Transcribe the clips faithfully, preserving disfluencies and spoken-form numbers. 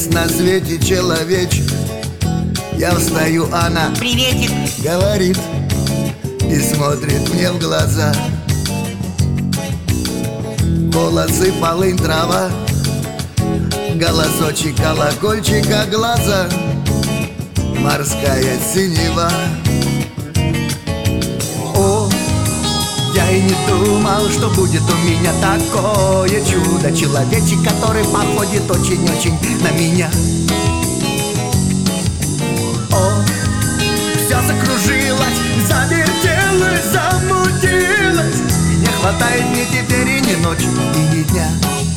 Есть на свете человечек. Я встаю, она приветик говорит и смотрит мне в глаза. Волосы, полынь, трава, голосочек, колокольчика, глаза, морская синева. О, я и не думал, что будет у меня такое чудо. Человечек, который походит очень-очень на меня. О, все закружилось, завертелось, замутилось, и не хватает мне теперь и ни ночи, и ни дня.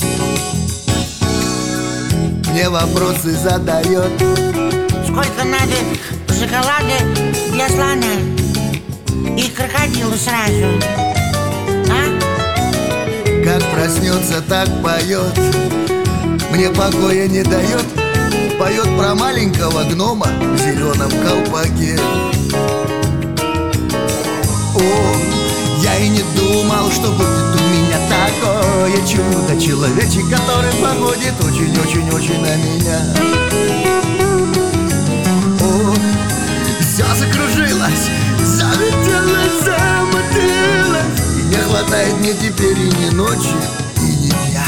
Мне вопросы задает: сколько надо шоколада для слона и крокодилу сразу, а? как проснется, так поет, мне покоя не дает. Поет про маленького гнома в зеленом колпаке. О, я и не думал, что будет у меня такое чудо. Человечек, который походит очень-очень-очень на меня. О, все закружилось, завертелось, замутилось, и не хватает мне теперь и ни ночи, и ни дня.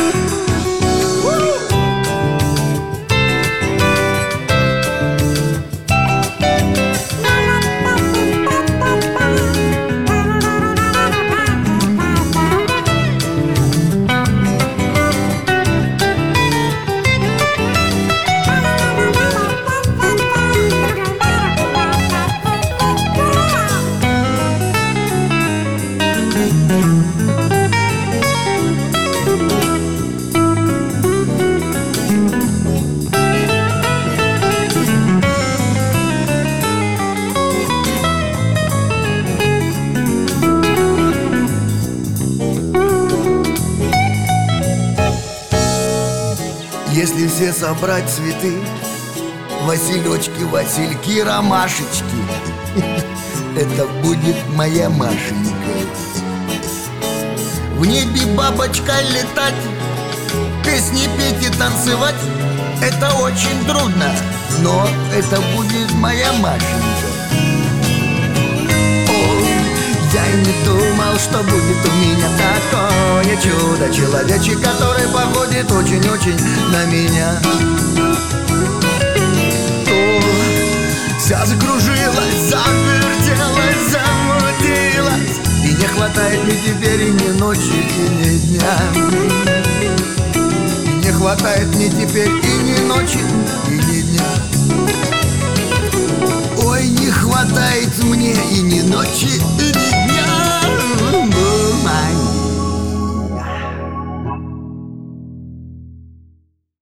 Если все собрать цветы, василечки, васильки, ромашечки, это будет моя Машенька. В небе бабочка летать, песни петь и танцевать — это очень трудно, но это будет моя Машенька. О, я и не думал, что будет у меня такое чудо. Человечек, который походит очень-очень на меня. О, вся закружилась, завертелась, замутилась, и не хватает мне теперь и ни ночи, и ни дня. И не хватает мне теперь и ни ночи, и ни дня. Ой, не хватает мне и ни ночи, и ни